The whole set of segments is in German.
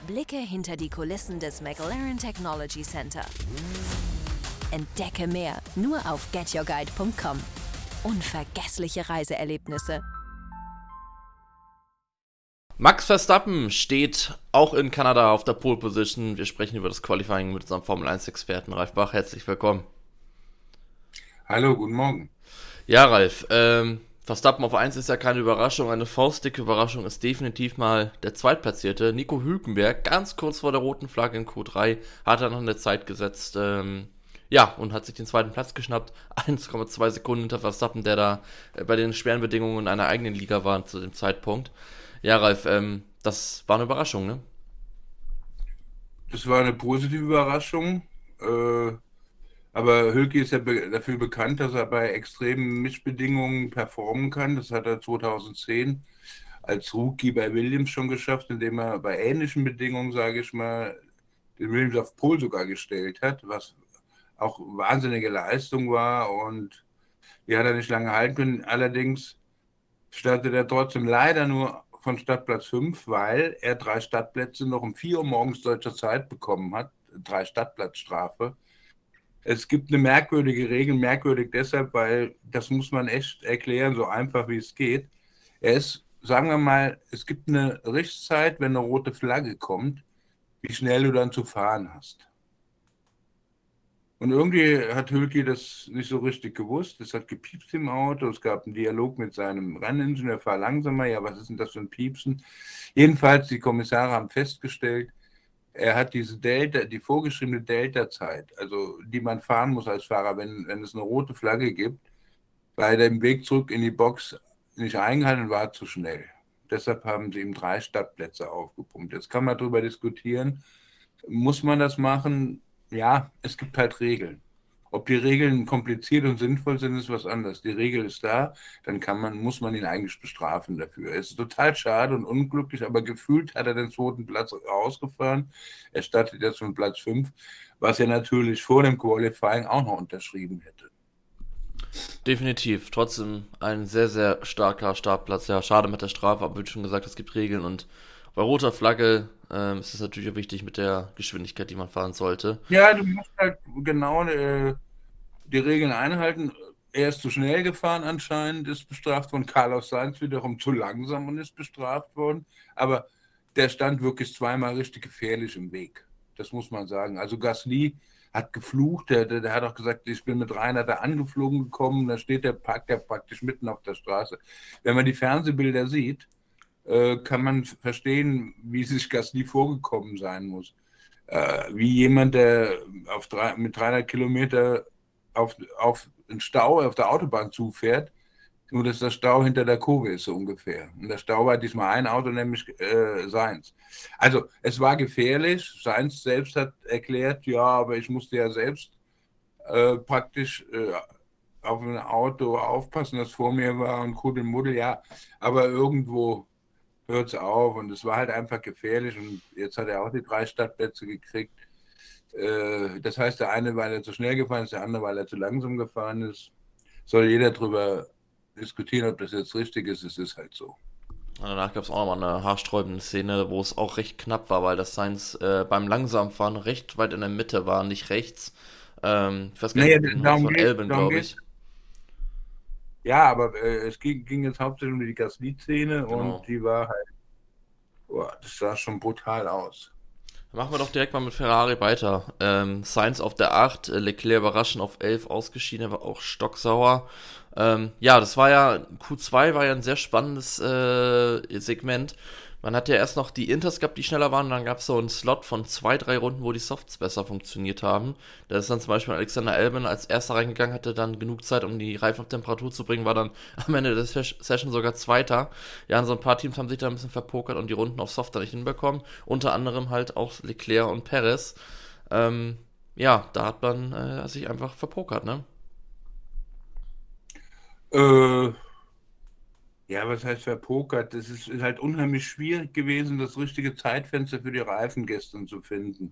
Blicke hinter die Kulissen des McLaren Technology Center. Entdecke mehr nur auf getyourguide.com. Unvergessliche Reiseerlebnisse. Max Verstappen steht auch in Kanada auf der Pole Position. Wir sprechen über das Qualifying mit unserem Formel-1-Experten Ralf Bach. Herzlich willkommen. Hallo, guten Morgen. Ja, Ralf, Verstappen auf 1 ist ja keine Überraschung. Eine faustdicke Überraschung ist definitiv mal der Zweitplatzierte. Nico Hülkenberg, ganz kurz vor der roten Flagge in Q3, hat er noch eine Zeit gesetzt. Und hat sich den zweiten Platz geschnappt. 1,2 Sekunden hinter Verstappen, der da bei den schweren Bedingungen in einer eigenen Liga war zu dem Zeitpunkt. Ja, Ralf, das war eine Überraschung, ne? Das war eine positive Überraschung, aber Hülke ist ja dafür bekannt, dass er bei extremen Mischbedingungen performen kann. Das hat er 2010 als Rookie bei Williams schon geschafft, indem er bei ähnlichen Bedingungen, sage ich mal, den Williams auf Pole sogar gestellt hat, was auch wahnsinnige Leistung war, und die hat er nicht lange halten können. Allerdings startet er trotzdem leider nur von Startplatz 5, weil er 3 Startplätze noch um 4 Uhr morgens deutscher Zeit bekommen hat, 3 Startplatzstrafe. Es gibt eine merkwürdige Regel, merkwürdig deshalb, weil das muss man echt erklären, so einfach wie es geht. Sagen wir mal, es gibt eine Richtzeit, wenn eine rote Flagge kommt, wie schnell du dann zu fahren hast. Und irgendwie hat Hülke das nicht so richtig gewusst. Es hat gepiepst im Auto. Es gab einen Dialog mit seinem Renningenieur, fahr langsamer. Ja, was ist denn das für ein Piepsen? Jedenfalls, die Kommissare haben festgestellt, er hat diese die vorgeschriebene Delta-Zeit, also die man fahren muss als Fahrer, wenn es eine rote Flagge gibt, bei dem Weg zurück in die Box nicht eingehalten und war zu schnell. Deshalb haben sie ihm 3 Startplätze aufgepumpt. Jetzt kann man darüber diskutieren, muss man das machen? Ja, es gibt halt Regeln. Ob die Regeln kompliziert und sinnvoll sind, ist was anderes. Die Regel ist da, dann muss man ihn eigentlich bestrafen dafür. Es ist total schade und unglücklich, aber gefühlt hat er den 2. Platz rausgefahren. Er startet jetzt von Platz 5, was er natürlich vor dem Qualifying auch noch unterschrieben hätte. Definitiv. Trotzdem ein sehr, sehr starker Startplatz. Ja, schade mit der Strafe, aber wie du schon gesagt, es gibt Regeln, und bei roter Flagge ist es natürlich auch wichtig mit der Geschwindigkeit, die man fahren sollte. Ja, du musst halt genau die Regeln einhalten. Er ist zu schnell gefahren anscheinend, ist bestraft worden. Carlos Sainz wiederum zu langsam und ist bestraft worden. Aber der stand wirklich zweimal richtig gefährlich im Weg. Das muss man sagen. Also Gasly hat geflucht. Der hat auch gesagt, ich bin mit Reiner da angeflogen gekommen. Da parkt er praktisch mitten auf der Straße. Wenn man die Fernsehbilder sieht, kann man verstehen, wie sich Gasly vorgekommen sein muss. Wie jemand, der mit 300 Kilometer auf einen Stau auf der Autobahn zufährt, nur dass der Stau hinter der Kurve ist, so ungefähr. Und der Stau war diesmal ein Auto, nämlich Sainz. Also es war gefährlich. Sainz selbst hat erklärt, ja, aber ich musste ja selbst praktisch auf ein Auto aufpassen, das vor mir war, und Kuddelmuddel, ja. Aber irgendwo hört es auf, und es war halt einfach gefährlich, und jetzt hat er auch die 3 Startplätze gekriegt. Das heißt, der eine, weil er zu schnell gefahren ist, der andere, weil er zu langsam gefahren ist. Soll jeder drüber diskutieren, ob das jetzt richtig ist. Es ist halt so. Und danach gab es auch nochmal eine haarsträubende Szene, wo es auch recht knapp war, weil das Sainz beim Langsamfahren recht weit in der Mitte war, nicht rechts. Ich weiß gar nicht, von Albon, glaube ich. Ja, aber es ging jetzt hauptsächlich um die Gasly-Szene, genau. Und die war halt, das sah schon brutal aus. Dann machen wir doch direkt mal mit Ferrari weiter. Sainz auf der 8, Leclerc überraschend auf 11 ausgeschieden, er war auch stocksauer. Das war ja, Q2 war ja ein sehr spannendes Segment. Man hat ja erst noch die Inters gehabt, die schneller waren, und dann gab es so einen Slot von 2-3 Runden, wo die Softs besser funktioniert haben. Da ist dann zum Beispiel Alexander Albon als erster reingegangen, hatte dann genug Zeit, um die Reifen auf Temperatur zu bringen, war dann am Ende der Session sogar Zweiter. Ja, und so ein paar Teams haben sich da ein bisschen verpokert und die Runden auf Soft dann nicht hinbekommen. Unter anderem halt auch Leclerc und Perez. Da hat man sich einfach verpokert, ne? Ja, was heißt verpokert? Das ist halt unheimlich schwierig gewesen, das richtige Zeitfenster für die Reifen gestern zu finden.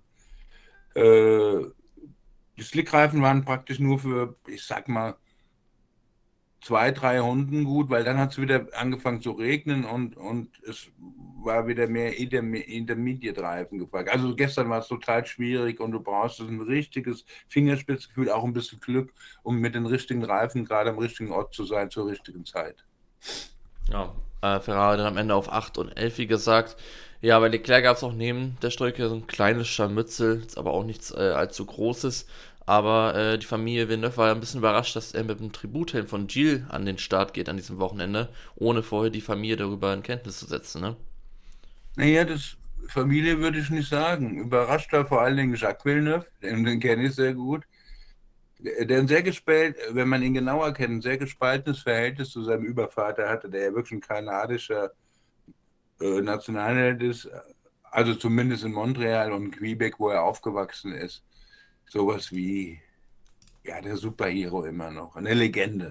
Die Slickreifen waren praktisch nur für, ich sag mal, 2, 3 Hunden gut, weil dann hat es wieder angefangen zu regnen und es war wieder mehr Intermediate-Reifen gefragt. Also gestern war es total schwierig und du brauchst ein richtiges Fingerspitzgefühl, auch ein bisschen Glück, um mit den richtigen Reifen gerade am richtigen Ort zu sein zur richtigen Zeit. Ja, Ferrari dann am Ende auf 8 und 11, wie gesagt. Ja, bei Leclerc gab es auch neben der Strecke so ein kleines Scharmützel, ist aber auch nichts allzu Großes. Aber die Familie Villeneuve war ja ein bisschen überrascht, dass er mit dem Tributhelm von Gilles an den Start geht an diesem Wochenende, ohne vorher die Familie darüber in Kenntnis zu setzen, ne? Naja, das Familie würde ich nicht sagen. Überrascht war vor allen Dingen Jacques Villeneuve, den kenne ich sehr gut. Der ein sehr gespalten, wenn man ihn genauer kennt, ein sehr gespaltenes Verhältnis zu seinem Übervater hatte, der ja wirklich ein kanadischer Nationalheld ist, also zumindest in Montreal und Quebec, wo er aufgewachsen ist. Sowas wie, ja, der Superhero immer noch, eine Legende.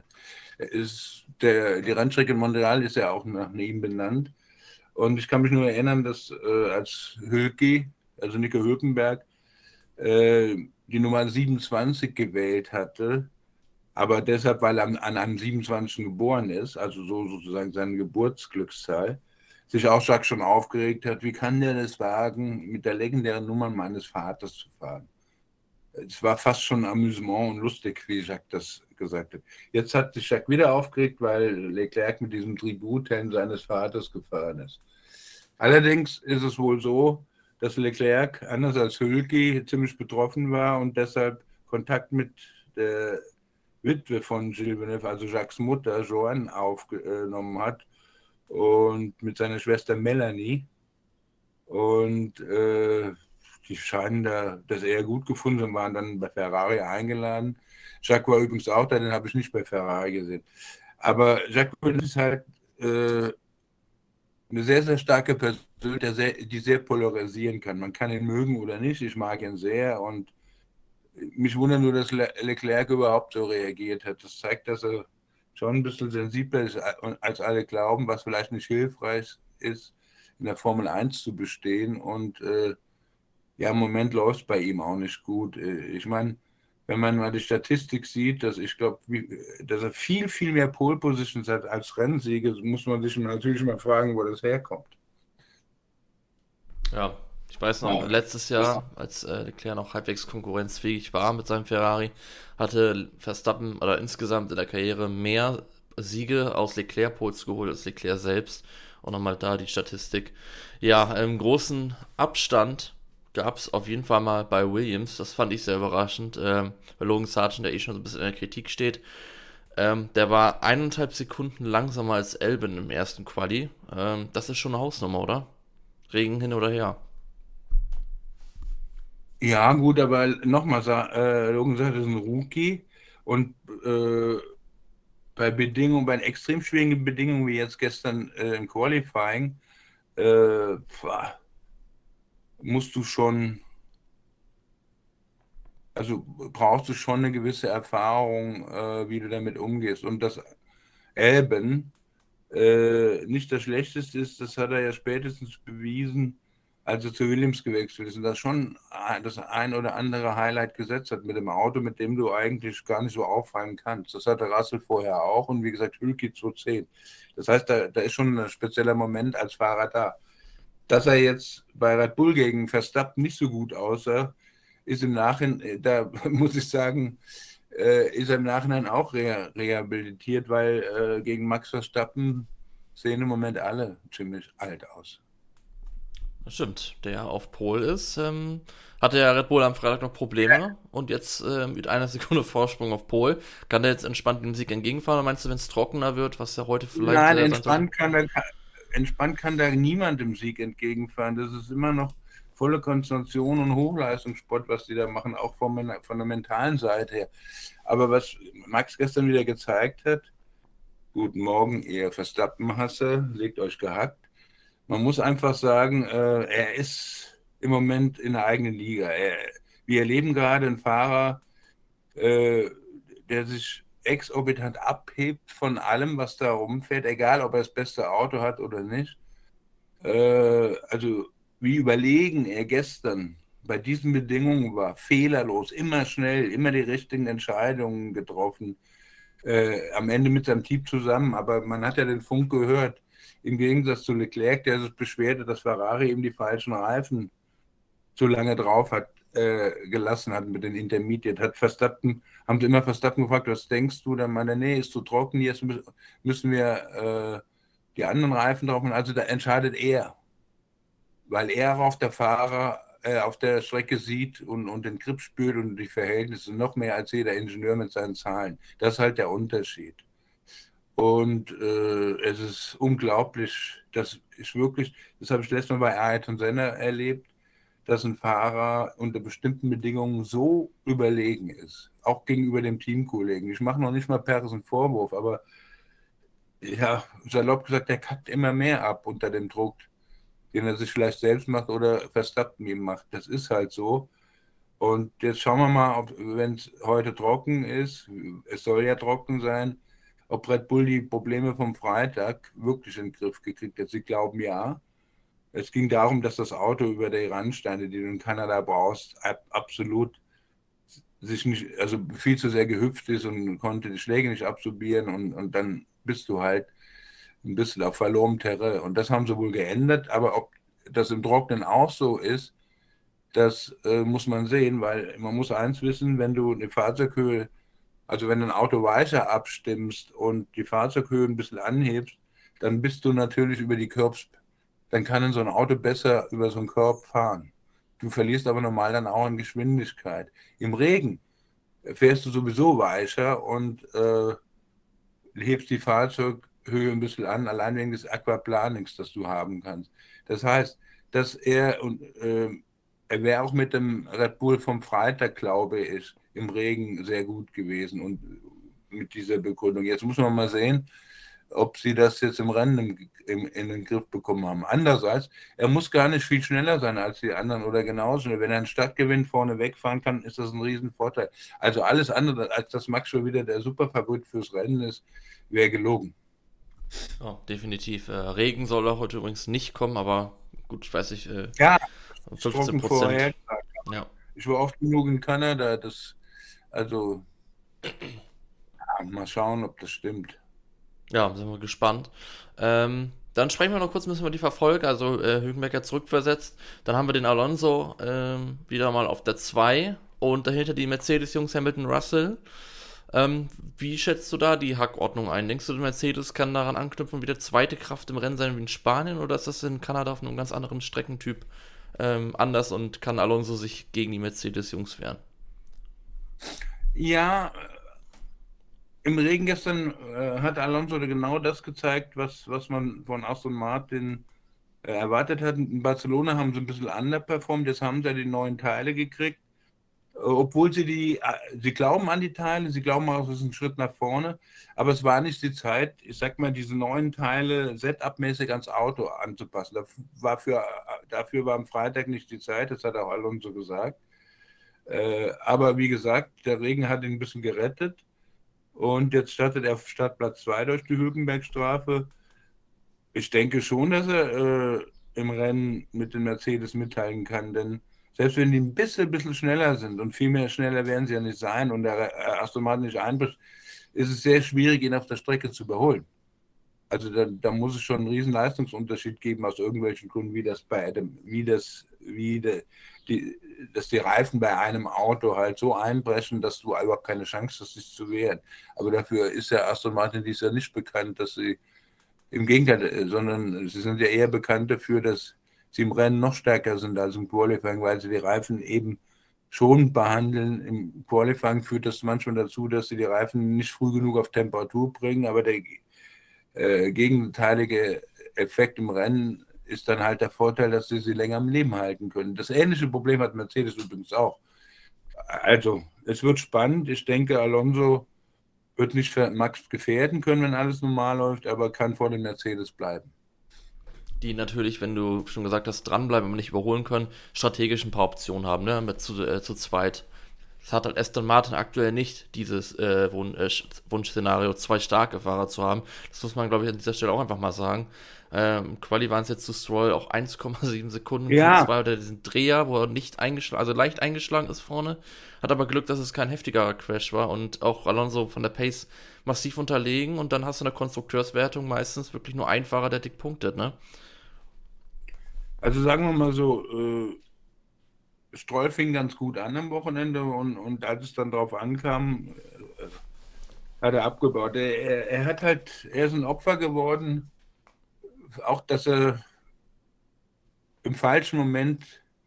Die Rennstrecke in Montreal ist ja auch nach ihm benannt. Und ich kann mich nur erinnern, dass als Hülki, also Nico Hülkenberg, die Nummer 27 gewählt hatte, aber deshalb, weil er an einem 27. geboren ist, also so sozusagen seine Geburtsglückszahl, sich auch Jacques schon aufgeregt hat, wie kann der das wagen, mit der legendären Nummer meines Vaters zu fahren? Es war fast schon Amüsement und lustig, wie Jacques das gesagt hat. Jetzt hat sich Jacques wieder aufgeregt, weil Leclerc mit diesem Tributhelm seines Vaters gefahren ist. Allerdings ist es wohl so, dass Leclerc, anders als Hülki, ziemlich betroffen war und deshalb Kontakt mit der Witwe von Gilles Villeneuve, also Jacques' Mutter, Joanne, aufgenommen hat und mit seiner Schwester Melanie. Und die scheinen da das eher gut gefunden und waren dann bei Ferrari eingeladen. Jacques war übrigens auch da, den habe ich nicht bei Ferrari gesehen. Aber Jacques ist halt eine sehr, sehr starke Person, die sehr polarisieren kann. Man kann ihn mögen oder nicht, ich mag ihn sehr und mich wundert nur, dass Leclerc überhaupt so reagiert hat. Das zeigt, dass er schon ein bisschen sensibler ist, als alle glauben, was vielleicht nicht hilfreich ist, in der Formel 1 zu bestehen. Und ja, im Moment läuft es bei ihm auch nicht gut. Ich meine, wenn man mal die Statistik sieht, dass ich glaube, dass er viel, viel mehr Pole Positions hat als Rennsieger, muss man sich natürlich mal fragen, wo das herkommt. Ja, ich weiß noch, letztes Jahr, als Leclerc noch halbwegs konkurrenzfähig war mit seinem Ferrari, hatte Verstappen oder insgesamt in der Karriere mehr Siege aus Leclerc-Poles geholt als Leclerc selbst. Und nochmal da die Statistik. Ja, im großen Abstand gab es auf jeden Fall mal bei Williams, das fand ich sehr überraschend, bei Logan Sargent, der schon so ein bisschen in der Kritik steht. Der war 1,5 Sekunden langsamer als Albon im ersten Quali. Das ist schon eine Hausnummer, oder? Regen hin oder her. Ja, gut, aber nochmal, Logan sagt, das ist ein Rookie und bei extrem schwierigen Bedingungen wie jetzt gestern im Qualifying, äh, musst du schon, also brauchst du schon eine gewisse Erfahrung, wie du damit umgehst. Und das Albon nicht das Schlechteste ist, das hat er ja spätestens bewiesen, als er zu Williams gewechselt ist und das schon das ein oder andere Highlight gesetzt hat mit dem Auto, mit dem du eigentlich gar nicht so auffallen kannst. Das hatte Russell vorher auch und wie gesagt, Hülki 210. Das heißt, da ist schon ein spezieller Moment als Fahrer da. Dass er jetzt bei Red Bull gegen Verstappen nicht so gut aussah, ist im Nachhinein, da muss ich sagen, ist er im Nachhinein auch rehabilitiert, weil gegen Max Verstappen sehen im Moment alle ziemlich alt aus. Das stimmt, der auf Pole ist. Hatte ja Red Bull am Freitag noch Probleme und jetzt mit einer Sekunde Vorsprung auf Pole. Kann der jetzt entspannt dem Sieg entgegenfahren? Oder meinst du, wenn es trockener wird, was ja heute vielleicht... Nein, entspannt kann da niemand dem Sieg entgegenfahren. Das ist immer noch volle Konzentration und Hochleistungssport, was die da machen, auch von der mentalen Seite her. Aber was Max gestern wieder gezeigt hat, guten Morgen, ihr Verstappen-Hasser, legt euch gehackt. Man muss einfach sagen, er ist im Moment in der eigenen Liga. Wir erleben gerade einen Fahrer, der sich exorbitant abhebt von allem, was da rumfährt, egal ob er das beste Auto hat oder nicht. Also wie überlegen er gestern bei diesen Bedingungen war, fehlerlos, immer schnell, immer die richtigen Entscheidungen getroffen. am Ende mit seinem Team zusammen, aber man hat ja den Funk gehört, im Gegensatz zu Leclerc, der sich beschwerte, dass Ferrari eben die falschen Reifen zu lange drauf hat gelassen hat mit den Intermediate, haben sie immer Verstappen gefragt, was denkst du? Dann meinte er, nee, ist zu trocken, jetzt müssen wir die anderen Reifen drauf machen. Also da entscheidet er, weil er auf der auf der Strecke sieht und den Grip spürt und die Verhältnisse noch mehr als jeder Ingenieur mit seinen Zahlen. Das ist halt der Unterschied. Und es ist unglaublich, das habe ich letztes Mal bei Ayrton Senna erlebt, dass ein Fahrer unter bestimmten Bedingungen so überlegen ist, auch gegenüber dem Teamkollegen. Ich mache noch nicht mal Perez einen Vorwurf, aber ja, salopp gesagt, der kackt immer mehr ab unter dem Druck, den er sich vielleicht selbst macht oder Verstappen ihm macht. Das ist halt so. Und jetzt schauen wir mal, wenn es heute trocken ist, es soll ja trocken sein, ob Red Bull die Probleme vom Freitag wirklich in den Griff gekriegt hat. Sie glauben ja. Es ging darum, dass das Auto über die Randsteine, die du in Kanada brauchst, absolut sich nicht, also viel zu sehr gehüpft ist und konnte die Schläge nicht absorbieren und dann bist du halt ein bisschen auf verlorenem Terrain. Und das haben sie wohl geändert, aber ob das im Trocknen auch so ist, das muss man sehen, weil man muss eins wissen, wenn du eine Fahrzeughöhe, also wenn du ein Auto weicher abstimmst und die Fahrzeughöhe ein bisschen anhebst, dann bist du natürlich über die Curbs, dann kann so ein Auto besser über so einen Curb fahren. Du verlierst aber normal dann auch an Geschwindigkeit. Im Regen fährst du sowieso weicher und hebst die Fahrzeughöhe ein bisschen an, allein wegen des Aquaplanings, das du haben kannst. Das heißt, dass er wäre auch mit dem Red Bull vom Freitag, glaube ich, im Regen sehr gut gewesen und mit dieser Begründung. Jetzt muss man mal sehen, ob sie das jetzt im Rennen in den Griff bekommen haben. Andererseits, er muss gar nicht viel schneller sein als die anderen oder genauso. Wenn er einen Stadtgewinn vorne wegfahren kann, ist das ein Riesenvorteil. Also alles andere, als dass Max schon wieder der Superfavorit fürs Rennen ist, wäre gelogen. Oh, definitiv. Regen soll auch heute übrigens nicht kommen, aber gut, ich weiß nicht, ja, 15%. Ja. Ich war oft genug in Kanada, mal schauen, ob das stimmt. Ja, sind wir gespannt. Dann sprechen wir noch kurz ein bisschen über die Verfolger. Also Hülkenberg zurückversetzt. Dann haben wir den Alonso wieder mal auf der 2 und dahinter die Mercedes-Jungs Hamilton, Russell. Wie schätzt du da die Hackordnung ein? Denkst du, Mercedes kann daran anknüpfen, wieder zweite Kraft im Rennen sein wie in Spanien, oder ist das in Kanada auf einem ganz anderen Streckentyp anders und kann Alonso sich gegen die Mercedes-Jungs wehren? Ja, im Regen gestern hat Alonso genau das gezeigt, was man von Aston Martin erwartet hat. In Barcelona haben sie ein bisschen underperformt, jetzt haben sie ja die neuen Teile gekriegt. Obwohl sie glauben an die Teile, sie glauben auch, es ist ein Schritt nach vorne, aber es war nicht die Zeit, ich sag mal, diese neuen Teile setup-mäßig ans Auto anzupassen. Dafür war am Freitag nicht die Zeit, das hat auch Alonso gesagt. Aber wie gesagt, der Regen hat ihn ein bisschen gerettet und jetzt startet er auf Startplatz 2 durch die Hülkenberg-Strafe. Ich denke schon, dass er im Rennen mit den Mercedes mithalten kann, denn selbst wenn die ein bisschen schneller sind und viel mehr schneller werden sie ja nicht sein und der Aston Martin nicht einbricht, ist es sehr schwierig, ihn auf der Strecke zu überholen. Also da muss es schon einen riesen Leistungsunterschied geben aus irgendwelchen Gründen, dass die Reifen bei einem Auto halt so einbrechen, dass du überhaupt keine Chance hast, dich zu wehren. Aber dafür ist ja Aston Martin dies Jahr nicht bekannt, dass sie im Gegenteil, sondern sie sind ja eher bekannt dafür, dass sie im Rennen noch stärker sind als im Qualifying, weil sie die Reifen eben schon behandeln. Im Qualifying führt das manchmal dazu, dass sie die Reifen nicht früh genug auf Temperatur bringen, aber der gegenteilige Effekt im Rennen ist dann halt der Vorteil, dass sie länger am Leben halten können. Das ähnliche Problem hat Mercedes übrigens auch. Also, es wird spannend. Ich denke, Alonso wird nicht für Max gefährden können, wenn alles normal läuft, aber kann vor dem Mercedes bleiben. Die natürlich, wenn du schon gesagt hast, dranbleiben, aber nicht überholen können, strategisch ein paar Optionen haben, ne? Zu zweit Es hat halt Aston Martin aktuell nicht dieses Wunschszenario, 2 starke Fahrer zu haben. Das muss man, glaube ich, an dieser Stelle auch einfach mal sagen. Quali waren es jetzt zu Stroll auch 1,7 Sekunden. Ja. Q2 oder diesen Dreher, wo er nicht eingeschlagen, also leicht eingeschlagen ist vorne. Hat aber Glück, dass es kein heftigerer Crash war und auch Alonso von der Pace massiv unterlegen und dann hast du in der Konstrukteurswertung meistens wirklich nur ein Fahrer, der dick punktet, ne? Also sagen wir mal so, Stroll fing ganz gut an am Wochenende und als es dann drauf ankam, hat er abgebaut. Er ist ein Opfer geworden, auch dass er im falschen Moment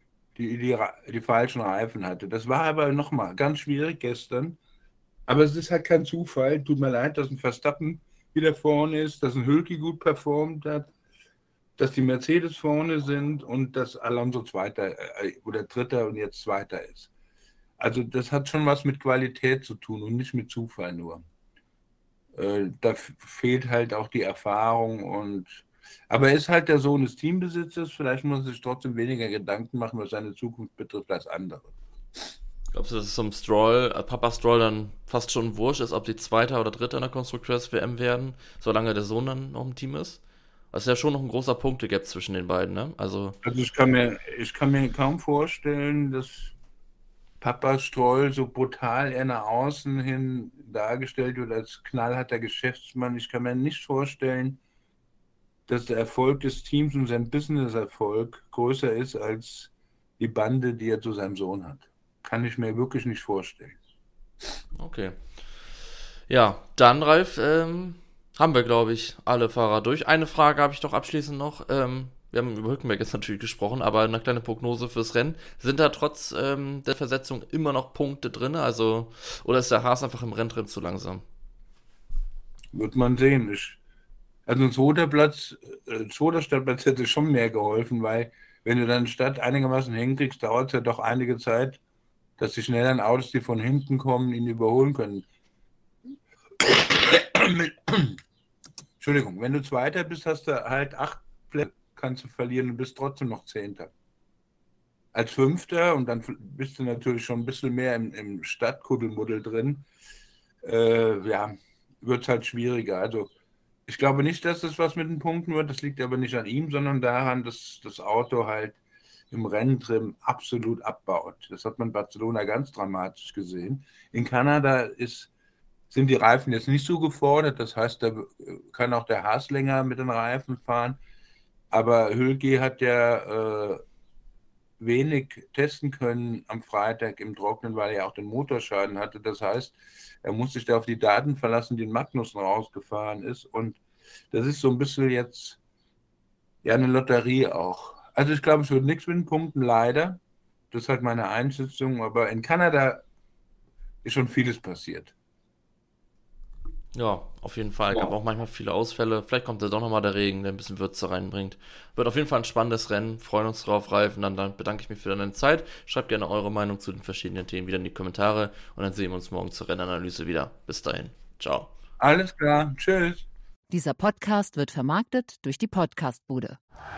die falschen Reifen hatte. Das war aber nochmal ganz schwierig gestern. Aber es ist halt kein Zufall. Tut mir leid, dass ein Verstappen wieder vorne ist, dass ein Hülki gut performt hat, dass die Mercedes vorne sind und dass Alonso Zweiter oder Dritter und jetzt Zweiter ist. Also das hat schon was mit Qualität zu tun und nicht mit Zufall nur. Da fehlt halt auch die Erfahrung aber er ist halt der Sohn des Teambesitzers. Vielleicht muss er sich trotzdem weniger Gedanken machen, was seine Zukunft betrifft, als andere. Glaubst du, dass es zum Papa Stroll dann fast schon wurscht ist, ob die Zweiter oder Dritter in der Konstrukteurs-WM werden, solange der Sohn dann noch im Team ist? Das ist ja schon noch ein großer Punktegap zwischen den beiden, ne? Also ich kann mir kaum vorstellen, dass Papa Stroll so brutal er nach außen hin dargestellt wird als knallharter Geschäftsmann. Ich kann mir nicht vorstellen, dass der Erfolg des Teams und sein Business-Erfolg größer ist als die Bande, die er zu seinem Sohn hat. Kann ich mir wirklich nicht vorstellen. okay. Ja, dann, Ralf, haben wir, glaube ich, alle Fahrer durch. Eine Frage habe ich doch abschließend noch. Wir haben über Hülkenberg jetzt natürlich gesprochen, aber eine kleine Prognose fürs Rennen. Sind da trotz der Versetzung immer noch Punkte drin? Also, oder ist der Haas einfach im Rennen drin zu langsam? Wird man sehen. Also ein zweiter Startplatz hätte schon mehr geholfen, weil wenn du dann Stadt einigermaßen hinkriegst, dauert es ja doch einige Zeit, dass die schnelleren Autos, die von hinten kommen, ihn überholen können. Entschuldigung, wenn du Zweiter bist, hast du halt 8 Plätze, kannst du verlieren und bist trotzdem noch Zehnter. Als Fünfter, und dann bist du natürlich schon ein bisschen mehr im Stadtkuddelmuddel drin, wird es halt schwieriger. Also ich glaube nicht, dass das was mit den Punkten wird. Das liegt aber nicht an ihm, sondern daran, dass das Auto halt im Renntrim absolut abbaut. Das hat man in Barcelona ganz dramatisch gesehen. In Kanada sind die Reifen jetzt nicht so gefordert. Das heißt, da kann auch der Haas länger mit den Reifen fahren. Aber Hülki hat ja wenig testen können am Freitag im Trockenen, weil er auch den Motorschaden hatte. Das heißt, er muss sich da auf die Daten verlassen, die in Magnussen rausgefahren ist. Und das ist so ein bisschen jetzt ja eine Lotterie auch. Also ich glaube, es wird nichts mit den Punkten, leider. Das ist halt meine Einschätzung. Aber in Kanada ist schon vieles passiert. Ja, auf jeden Fall. Gab auch manchmal viele Ausfälle. Vielleicht kommt da doch nochmal der Regen, der ein bisschen Würze reinbringt. Wird auf jeden Fall ein spannendes Rennen. Freuen uns drauf, Ralf. Und dann bedanke ich mich für deine Zeit. Schreibt gerne eure Meinung zu den verschiedenen Themen wieder in die Kommentare. Und dann sehen wir uns morgen zur Rennanalyse wieder. Bis dahin. Ciao. Alles klar. Tschüss. Dieser Podcast wird vermarktet durch die Podcast-Bude.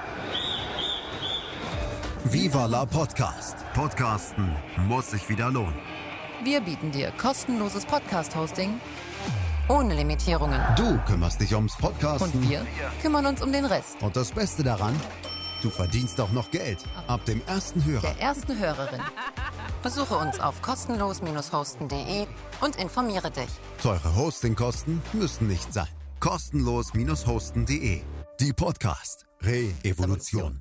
Viva la Podcast. Podcasten muss sich wieder lohnen. Wir bieten dir kostenloses Podcast-Hosting ohne Limitierungen. Du kümmerst dich ums Podcasten. Und wir kümmern uns um den Rest. Und das Beste daran, du verdienst auch noch Geld. Ab dem ersten Hörer. Der ersten Hörerin. Besuche uns auf kostenlos-hosten.de und informiere dich. Teure Hostingkosten müssen nicht sein. Kostenlos-hosten.de. Die Podcast Re-Evolution.